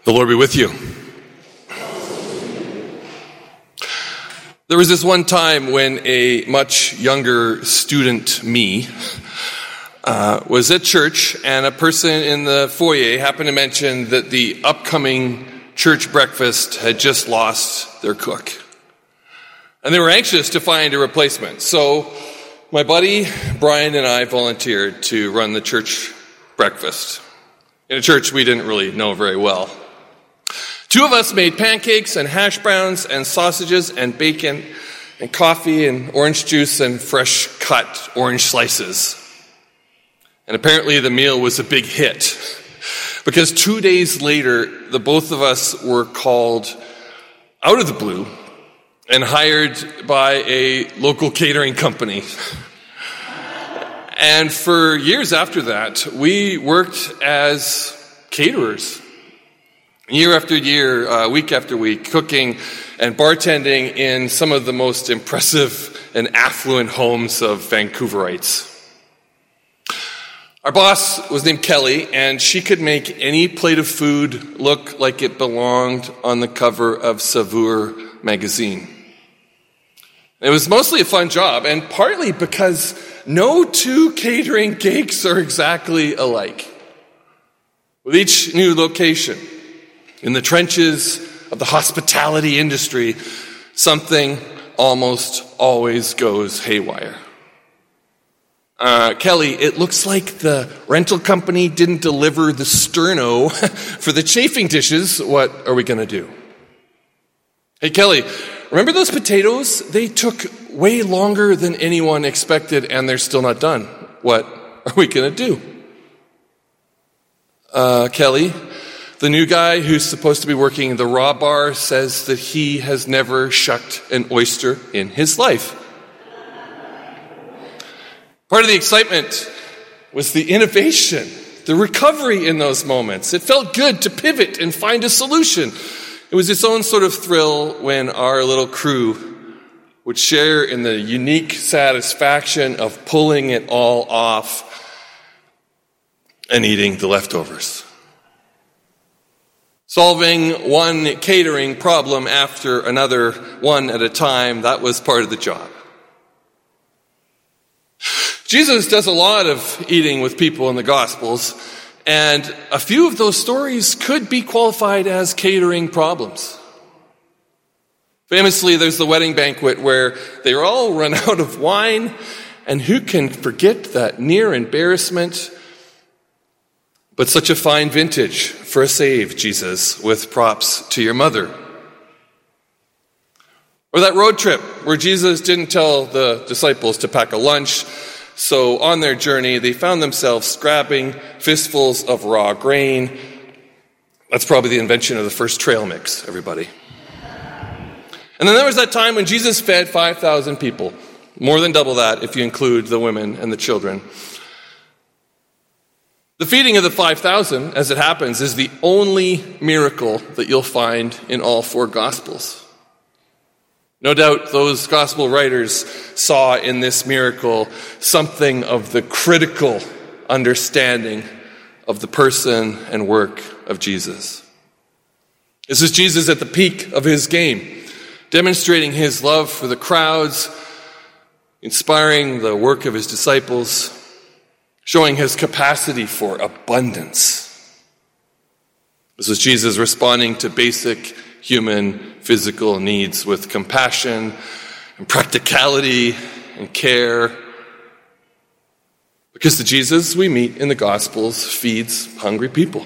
The Lord be with you. There was this one time when a much younger student, me, was at church, and a person in the foyer happened to mention that the upcoming church breakfast had just lost their cook. And they were anxious to find a replacement. So my buddy Brian and I volunteered to run the church breakfast in a church we didn't really know very well. Two of us made pancakes and hash browns and sausages and bacon and coffee and orange juice and fresh cut orange slices. And apparently the meal was a big hit because 2 days later, the both of us were called out of the blue and hired by a local catering company. And for years after that, we worked as caterers. Year after year, week after week, cooking and bartending in some of the most impressive and affluent homes of Vancouverites. Our boss was named Kelly, and she could make any plate of food look like it belonged on the cover of Savour magazine. It was mostly a fun job, and partly because no two catering gigs are exactly alike. With each new location, in the trenches of the hospitality industry, something almost always goes haywire. Kelly, it looks like the rental company didn't deliver the sterno for the chafing dishes. What are we going to do? Hey, Kelly, remember those potatoes? They took way longer than anyone expected, and they're still not done. What are we going to do? Kelly, the new guy who's supposed to be working the raw bar says that he has never shucked an oyster in his life. Part of the excitement was the innovation, the recovery in those moments. It felt good to pivot and find a solution. It was its own sort of thrill when our little crew would share in the unique satisfaction of pulling it all off and eating the leftovers. Solving one catering problem after another, one at a time, that was part of the job. Jesus does a lot of eating with people in the Gospels, and a few of those stories could be qualified as catering problems. Famously, there's the wedding banquet where they all run out of wine, and who can forget that near embarrassment? But such a fine vintage for a save, Jesus, with props to your mother. Or that road trip where Jesus didn't tell the disciples to pack a lunch, so on their journey they found themselves grabbing fistfuls of raw grain. That's probably the invention of the first trail mix, everybody. And then there was that time when Jesus fed 5,000 people, more than double that if you include the women and the children. The feeding of the 5,000, as it happens, is the only miracle that you'll find in all four Gospels. No doubt those Gospel writers saw in this miracle something of the critical understanding of the person and work of Jesus. This is Jesus at the peak of his game, demonstrating his love for the crowds, inspiring the work of his disciples, showing his capacity for abundance. This is Jesus responding to basic human physical needs with compassion and practicality and care. Because the Jesus we meet in the Gospels feeds hungry people.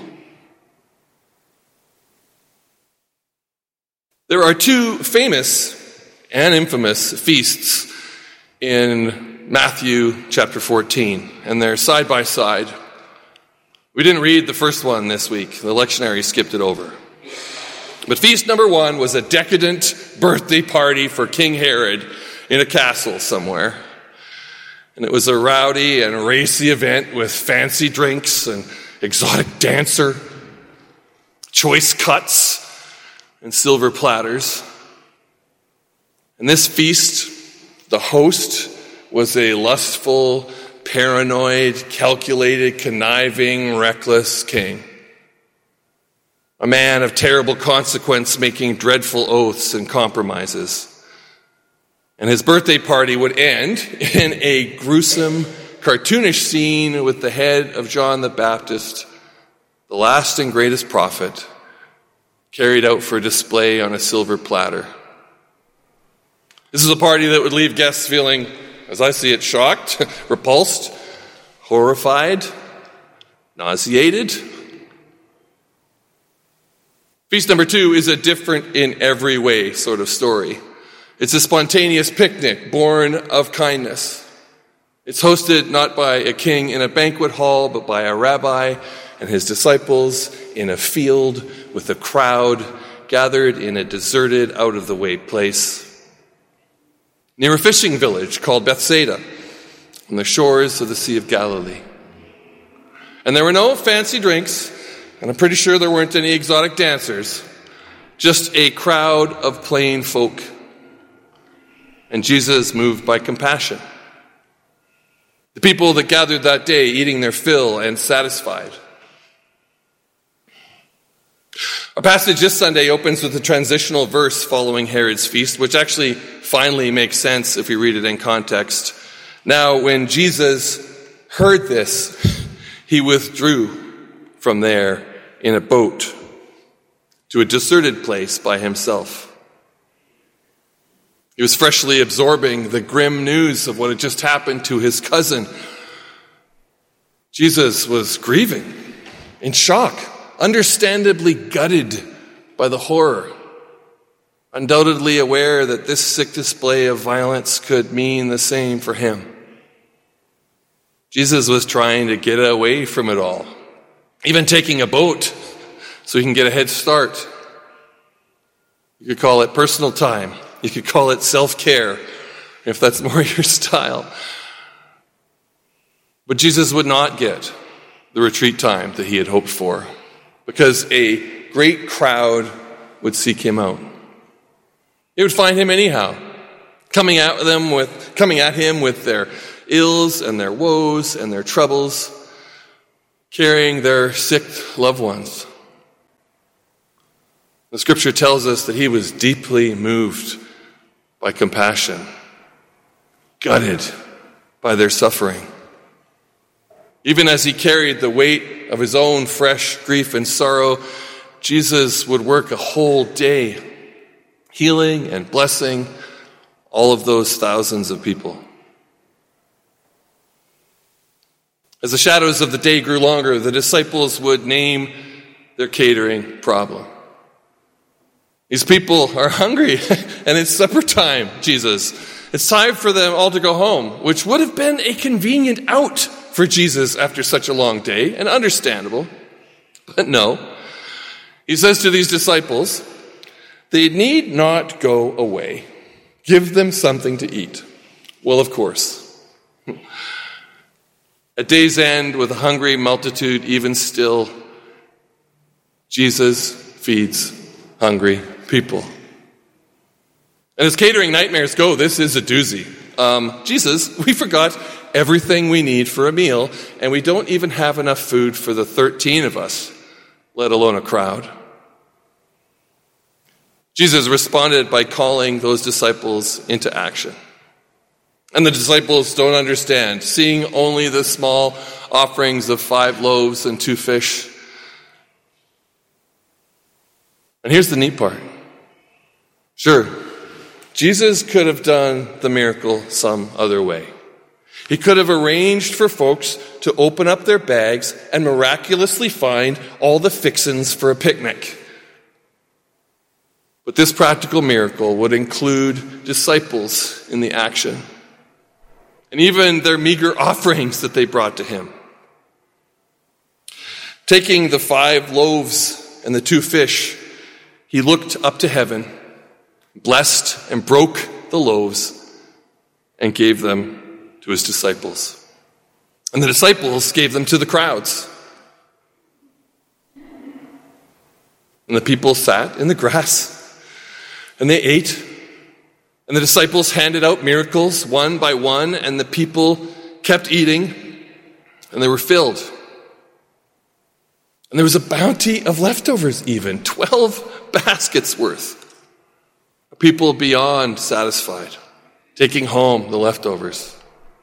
There are two famous and infamous feasts in Matthew chapter 14, and they're side by side. We didn't read the first one this week. The lectionary skipped it over. But feast number one was a decadent birthday party for King Herod in a castle somewhere. And it was a rowdy and racy event with fancy drinks and exotic dancer, choice cuts, and silver platters. And this feast, the host was a lustful, paranoid, calculated, conniving, reckless king. a man of terrible consequence making dreadful oaths and compromises. And his birthday party would end in a gruesome, cartoonish scene with the head of John the Baptist, the last and greatest prophet, carried out for display on a silver platter. This is a party that would leave guests feeling, as I see it, shocked, repulsed, horrified, nauseated. Feast number 2 is a different in every way sort of story. It's a spontaneous picnic born of kindness. It's hosted not by a king in a banquet hall, but by a rabbi and his disciples in a field with a crowd gathered in a deserted, out-of-the-way place near a fishing village called Bethsaida on the shores of the Sea of Galilee. And there were no fancy drinks, and I'm pretty sure there weren't any exotic dancers, just a crowd of plain folk. And Jesus moved by compassion. The people that gathered that day eating their fill and satisfied. Our passage this Sunday opens with a transitional verse following Herod's feast, which actually finally makes sense if we read it in context. Now, when Jesus heard this, he withdrew from there in a boat to a deserted place by himself. He was freshly absorbing the grim news of what had just happened to his cousin. Jesus was grieving, in shock, understandably gutted by the horror, undoubtedly aware that this sick display of violence could mean the same for him. Jesus was trying to get away from it all, even taking a boat so he can get a head start. You could call it personal time. You could call it self-care, if that's more your style. But Jesus would not get the retreat time that he had hoped for, because a great crowd would seek him out. They would find him anyhow, coming at him with their ills and their woes and their troubles, carrying their sick loved ones. The scripture tells us that he was deeply moved by compassion, gutted by their suffering. Even as he carried the weight of his own fresh grief and sorrow, Jesus would work a whole day, healing and blessing all of those thousands of people. As the shadows of the day grew longer, the disciples would name their catering problem. These people are hungry, and it's supper time, Jesus. It's time for them all to go home, which would have been a convenient out for Jesus after such a long day, and understandable. But no. He says to these disciples, they need not go away. Give them something to eat. Well, of course. At day's end, with a hungry multitude, even still, Jesus feeds hungry people. And as catering nightmares go, this is a doozy. Jesus, we forgot everything we need for a meal, and we don't even have enough food for the 13 of us, let alone a crowd. Jesus responded by calling those disciples into action. And the disciples don't understand, seeing only the small offerings of 5 loaves and 2 fish. And here's the neat part. Sure, Jesus could have done the miracle some other way. He could have arranged for folks to open up their bags and miraculously find all the fixins for a picnic. But this practical miracle would include disciples in the action, and even their meager offerings that they brought to him. Taking the 5 loaves and the 2 fish, he looked up to heaven, blessed and broke the loaves, and gave them to his disciples. And the disciples gave them to the crowds. And the people sat in the grass, and they ate. And the disciples handed out miracles one by one, and the people kept eating, and they were filled. And there was a bounty of leftovers even, 12 baskets worth. People beyond satisfied, taking home the leftovers.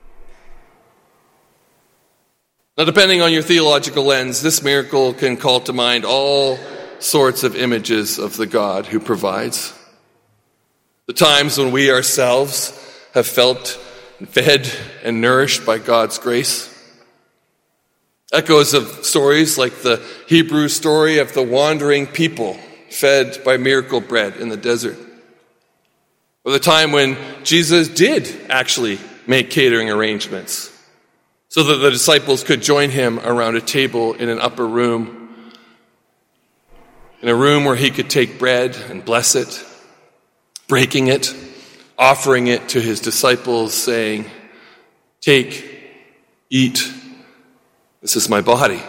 Now, depending on your theological lens, this miracle can call to mind all sorts of images of the God who provides. The times when we ourselves have felt fed and nourished by God's grace. Echoes of stories like the Hebrew story of the wandering people fed by miracle bread in the desert. Or the time when Jesus did actually make catering arrangements so that the disciples could join him around a table in an upper room, in a room where he could take bread and bless it, breaking it, offering it to his disciples, saying, "Take, eat, this is my body."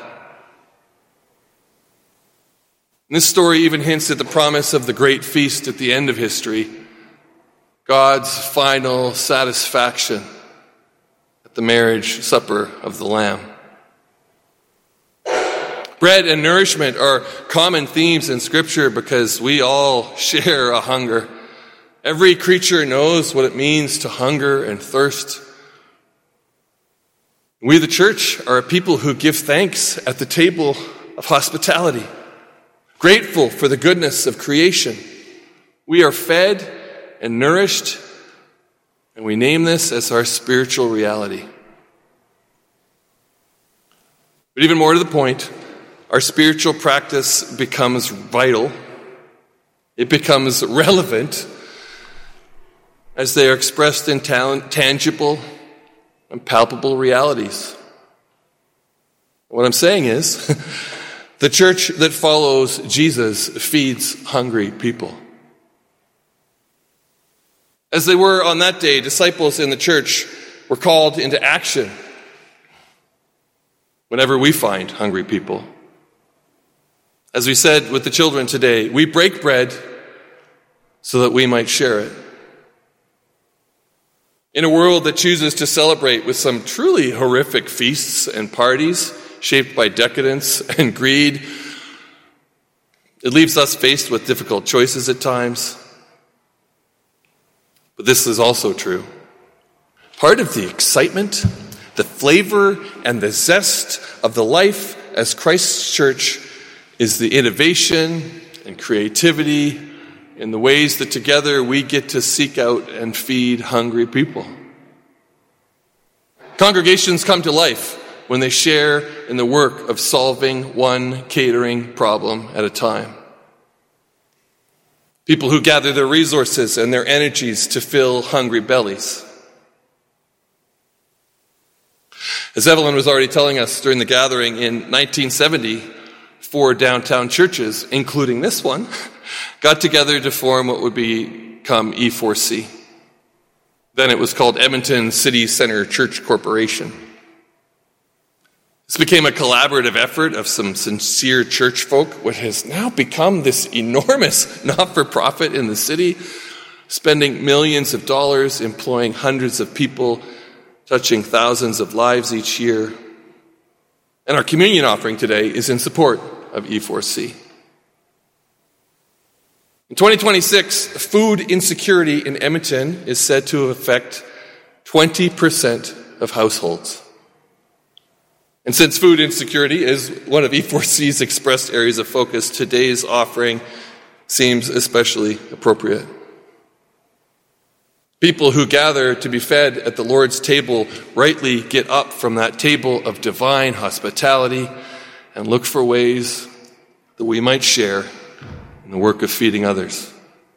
And this story even hints at the promise of the great feast at the end of history, God's final satisfaction at the marriage supper of the Lamb. Bread and nourishment are common themes in Scripture because we all share a hunger. Every creature knows what it means to hunger and thirst. We, the church, are a people who give thanks at the table of hospitality, grateful for the goodness of creation. We are fed and nourished, and we name this as our spiritual reality. But even more to the point, our spiritual practice becomes vital. It becomes relevant as they are expressed in tangible and palpable realities. What I'm saying is, the church that follows Jesus feeds hungry people. As they were on that day, disciples in the church were called into action whenever we find hungry people. As we said with the children today, we break bread so that we might share it. In a world that chooses to celebrate with some truly horrific feasts and parties shaped by decadence and greed, it leaves us faced with difficult choices at times. But this is also true. Part of the excitement, the flavor, and the zest of the life as Christ's church is the innovation and creativity in the ways that together we get to seek out and feed hungry people. Congregations come to life when they share in the work of solving one catering problem at a time. People who gather their resources and their energies to fill hungry bellies. As Evelyn was already telling us during the gathering, in 1970, 4 downtown churches, including this one, got together to form what would become E4C. Then it was called Edmonton City Center Church Corporation. This became a collaborative effort of some sincere church folk, what has now become this enormous not-for-profit in the city, spending millions of dollars, employing hundreds of people, touching thousands of lives each year. And our communion offering today is in support of E4C. In 2026, food insecurity in Edmonton is said to affect 20% of households. And since food insecurity is one of E4C's expressed areas of focus, today's offering seems especially appropriate. People who gather to be fed at the Lord's table rightly get up from that table of divine hospitality and look for ways that we might share in the work of feeding others.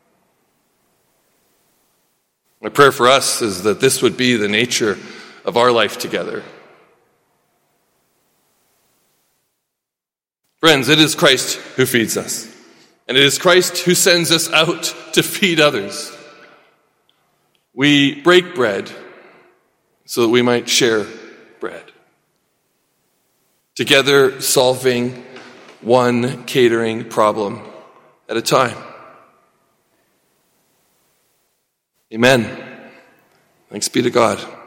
My prayer for us is that this would be the nature of our life together. Friends, it is Christ who feeds us, and it is Christ who sends us out to feed others. We break bread so that we might share bread, together solving one catering problem at a time. Amen. Thanks be to God.